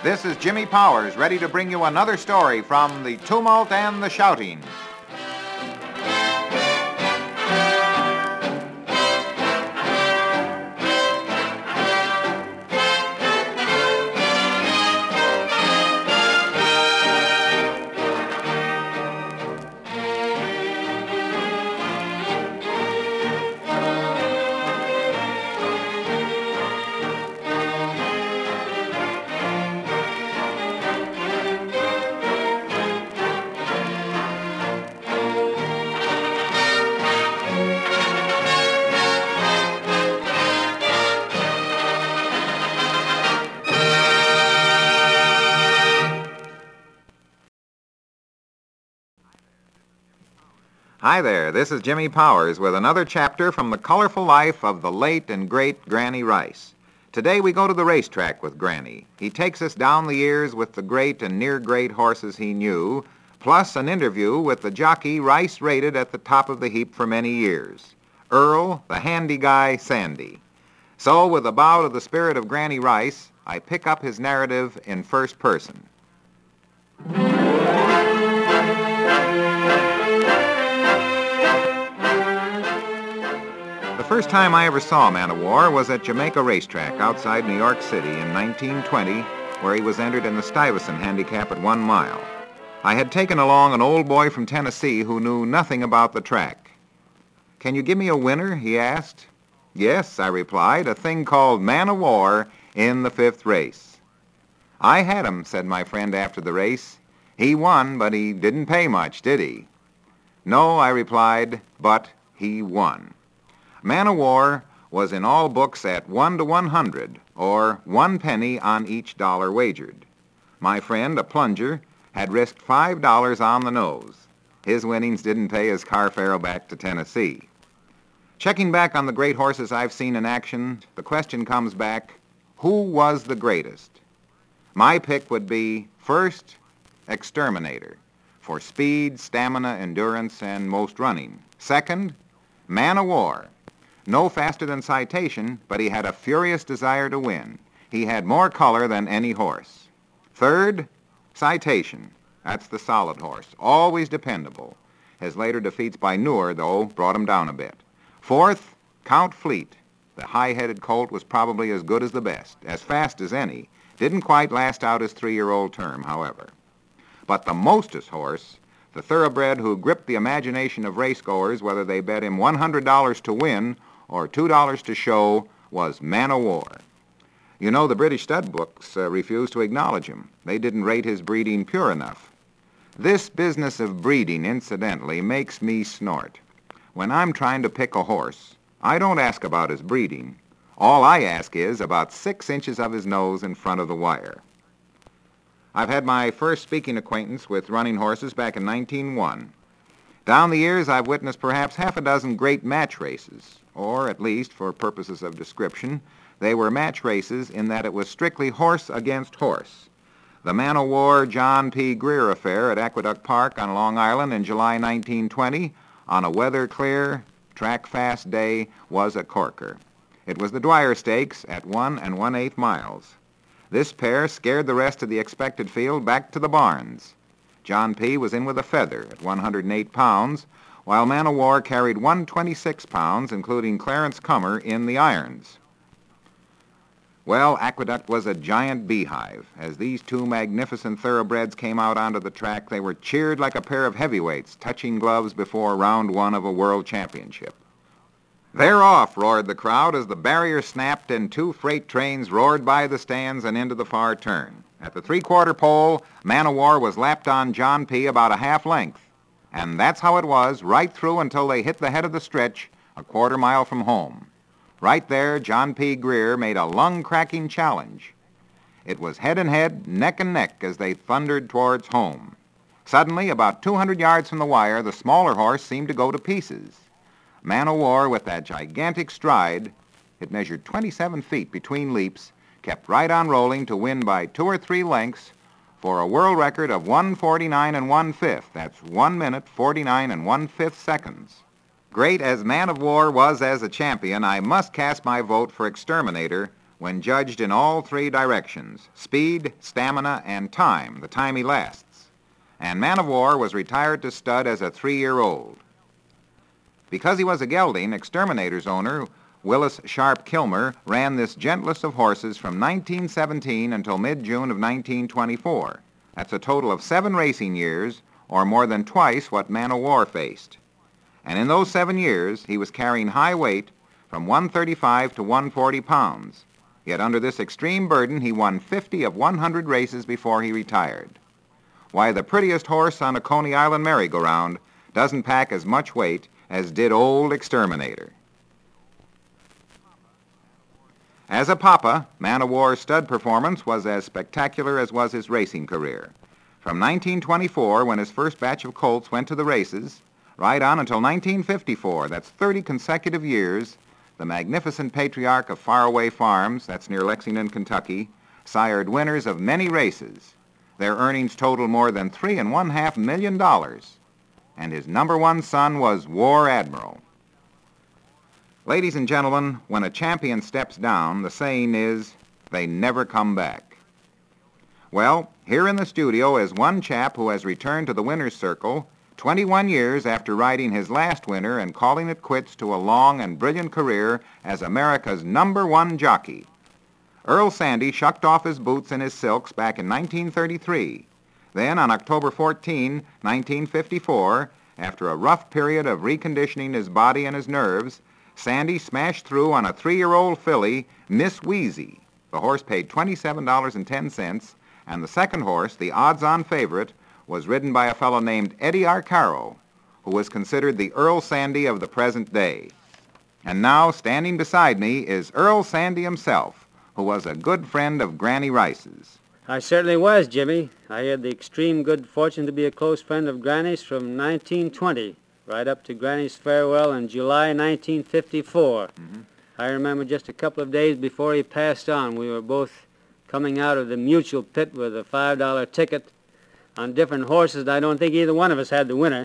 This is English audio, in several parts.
This is Jimmy Powers, ready to bring you another story from The Tumult and the Shouting. Hi there, this is Jimmy Powers with another chapter from the colorful life of the late and great Granny Rice. Today we go to the racetrack with Granny. He takes us down the years with the great and near-great horses he knew, plus an interview with the jockey Rice rated at the top of the heap for many years, Earl, the handy guy, Sandy. So with a bow to the spirit of Granny Rice, I pick up his narrative in first person. The first time I ever saw Man of War was at Jamaica Racetrack outside New York City in 1920, where he was entered in the Stuyvesant handicap at 1 mile. I had taken along an old boy from Tennessee who knew nothing about the track. "Can you give me a winner?" he asked. "Yes," I replied, "a thing called Man of War in the 5th race." "I had him," said my friend after the race. "He won, but he didn't pay much, did he?" "No," I replied, "but he won." Man of War was in all books at 1 to 100, or 1 penny on each dollar wagered. My friend, a plunger, had risked $5 on the nose. His winnings didn't pay his car fare back to Tennessee. Checking back on the great horses I've seen in action, the question comes back, who was the greatest? My pick would be, first, Exterminator, for speed, stamina, endurance, and most running. Second, Man of War. No faster than Citation, but he had a furious desire to win. He had more color than any horse. Third, Citation. That's the solid horse, always dependable. His later defeats by Noor, though, brought him down a bit. Fourth, Count Fleet. The high-headed colt was probably as good as the best, as fast as any. Didn't quite last out his 3-year-old term, however. But the mostest horse, the thoroughbred who gripped the imagination of racegoers, whether they bet him $100 to win or $2 to show, was Man of War. You know, the British stud books refused to acknowledge him. They didn't rate his breeding pure enough. This business of breeding, incidentally, makes me snort. When I'm trying to pick a horse, I don't ask about his breeding. All I ask is about 6 inches of his nose in front of the wire. I've had my first speaking acquaintance with running horses back in 1901. Down the years, I've witnessed perhaps half a dozen great match races, or at least, for purposes of description, they were match races in that it was strictly horse against horse. The Man of War John P. Greer affair at Aqueduct Park on Long Island in July 1920, on a weather-clear, track-fast day, was a corker. It was the Dwyer Stakes at 1 1/8 miles. This pair scared the rest of the expected field back to the barns. John P. was in with a feather at 108 pounds, while Man of War carried 126 pounds, including Clarence Cummer, in the irons. Well, Aqueduct was a giant beehive. As these two magnificent thoroughbreds came out onto the track, they were cheered like a pair of heavyweights touching gloves before round 1 of a world championship. "They're off," roared the crowd as the barrier snapped and 2 freight trains roared by the stands and into the far turn. At the 3/4 pole, Man of War was lapped on John P. about a half length. And that's how it was, right through until they hit the head of the stretch, a 1/4 mile from home. Right there, John P. Greer made a lung-cracking challenge. It was head and head, neck and neck, as they thundered towards home. Suddenly, about 200 yards from the wire, the smaller horse seemed to go to pieces. Man of War, with that gigantic stride, it measured 27 feet between leaps, kept right on rolling to win by 2 or 3 lengths for a world record of 1:49 1/5. That's 1 minute, 49 1/5 seconds. Great as Man of War was as a champion, I must cast my vote for Exterminator when judged in all three directions: speed, stamina, and time, the time he lasts. And Man of War was retired to stud as a 3-year-old. Because he was a gelding, Exterminator's owner, Willis Sharp Kilmer, ran this gentlest of horses from 1917 until mid-June of 1924. That's a total of 7 racing years, or more than twice what Man of War faced. And in those 7 years, he was carrying high weight from 135 to 140 pounds. Yet under this extreme burden, he won 50 of 100 races before he retired. Why, the prettiest horse on a Coney Island merry-go-round doesn't pack as much weight as did old Exterminator. As a papa, Man of War's stud performance was as spectacular as was his racing career. From 1924, when his first batch of colts went to the races, right on until 1954, that's 30 consecutive years, the magnificent patriarch of faraway farms, that's near Lexington, Kentucky, sired winners of many races. Their earnings totaled more than $3.5 million, and his number one son was War Admiral. Ladies and gentlemen, when a champion steps down, the saying is, they never come back. Well, here in the studio is one chap who has returned to the winner's circle 21 years after riding his last winner and calling it quits to a long and brilliant career as America's number one jockey. Earl Sandy shucked off his boots and his silks back in 1933. Then, on October 14, 1954, after a rough period of reconditioning his body and his nerves, Sandy smashed through on a 3-year-old filly, Miss Wheezy. The horse paid $27.10, and the second horse, the odds-on favorite, was ridden by a fellow named Eddie Arcaro, who was considered the Earl Sandy of the present day. And now, standing beside me, is Earl Sandy himself, who was a good friend of Granny Rice's. I certainly was, Jimmy. I had the extreme good fortune to be a close friend of Granny's from 1920, right up to Granny's farewell in July 1954. I remember just a couple of days before he passed on, we were both coming out of the Mutual pit with a $5 ticket on different horses, and I don't think either one of us had the winner.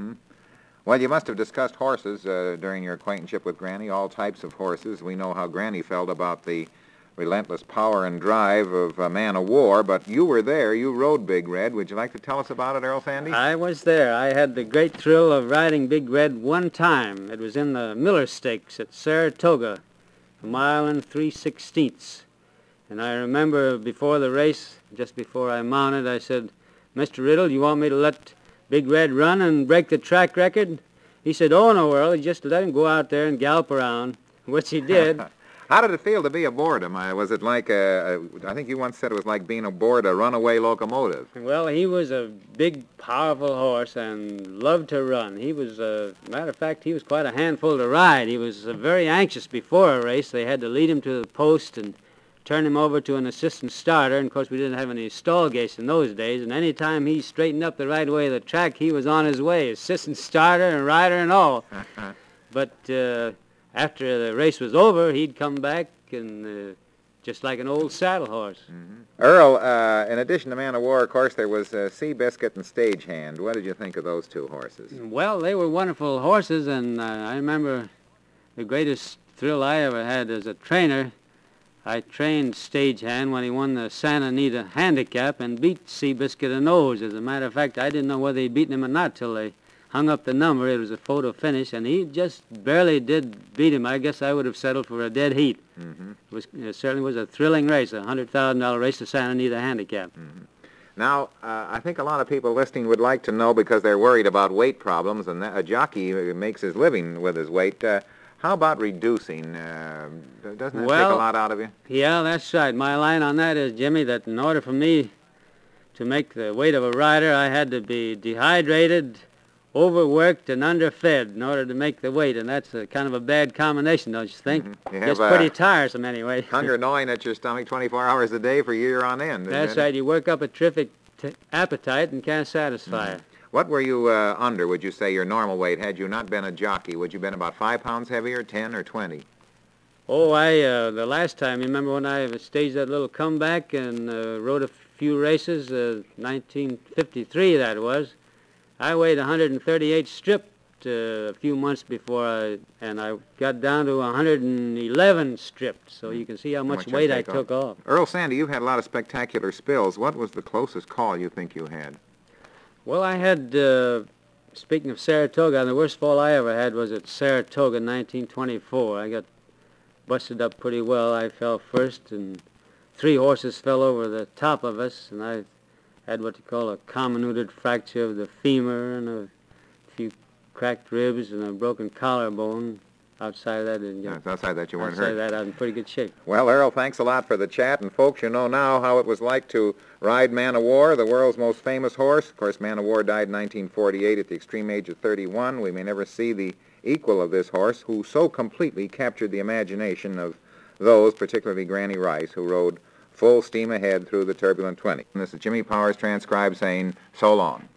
Well, you must have discussed horses during your acquaintanceship with Granny, all types of horses. We know how Granny felt about the relentless power and drive of Man of War, but you were there. You rode Big Red. Would you like to tell us about it, Earl Sandy? I was there. I had the great thrill of riding Big Red one time. It was in the Miller Stakes at Saratoga, a mile and 3/16. And I remember before the race, just before I mounted, I said, "Mr. Riddle, you want me to let Big Red run and break the track record?" He said, "Oh, no, Earl, you just let him go out there and gallop around," which he did. How did it feel to be aboard him? Was it like, I think you once said it was like being aboard a runaway locomotive. Well, he was a big, powerful horse and loved to run. He was, matter of fact, he was quite a handful to ride. He was very anxious before a race. They had to lead him to the post and turn him over to an assistant starter. And, of course, we didn't have any stall gates in those days. And any time he straightened up the right way of the track, he was on his way, assistant starter and rider and all. But after the race was over, he'd come back and just like an old saddle horse. Earl, in addition to Man of War, of course, there was Seabiscuit and Stagehand. What did you think of those two horses? Well, they were wonderful horses, and I remember the greatest thrill I ever had as a trainer. I trained Stagehand when he won the Santa Anita Handicap and beat Seabiscuit a nose. As a matter of fact, I didn't know whether he'd beaten him or not till they hung up the number. It was a photo finish, and he just barely did beat him. I guess I would have settled for a dead heat. It certainly was a thrilling race, a $100,000 race, the Santa Anita Handicap. Now, I think a lot of people listening would like to know, because they're worried about weight problems, and a jockey makes his living with his weight. How about reducing? Doesn't that take a lot out of you? Yeah, that's right. My line on that is, Jimmy, that in order for me to make the weight of a rider, I had to be dehydrated, overworked, and underfed in order to make the weight, and that's a kind of a bad combination, don't you think? Just pretty tiresome, anyway. Hunger gnawing at your stomach 24 hours a day for a year on end. That's right. You work up a terrific appetite and can't satisfy it. What were you under, would you say, your normal weight? Had you not been a jockey, would you have been about 5 pounds heavier, 10 or 20? Oh, the last time, you remember when I staged that little comeback and rode a few races, 1953 that was, I weighed 138 strip a few months before I got down to 111 stripped, so you can see how much weight I took off. Earl Sandy, you've had a lot of spectacular spills. What was the closest call you think you had? Well, I had, speaking of Saratoga, the worst fall I ever had was at Saratoga in 1924. I got busted up pretty well. I fell first, and 3 horses fell over the top of us, and I had what you call a comminuted fracture of the femur and a few cracked ribs and a broken collarbone. Outside of that, outside that you weren't hurt. Outside of that, I'm in pretty good shape. Well, Earl, thanks a lot for the chat. And folks, you know now how it was like to ride Man o' War, the world's most famous horse. Of course, Man o' War died in 1948 at the extreme age of 31. We may never see the equal of this horse, who so completely captured the imagination of those, particularly Granny Rice, who rode full steam ahead through the turbulent 20. And this is Jimmy Powers, transcribed, saying so long.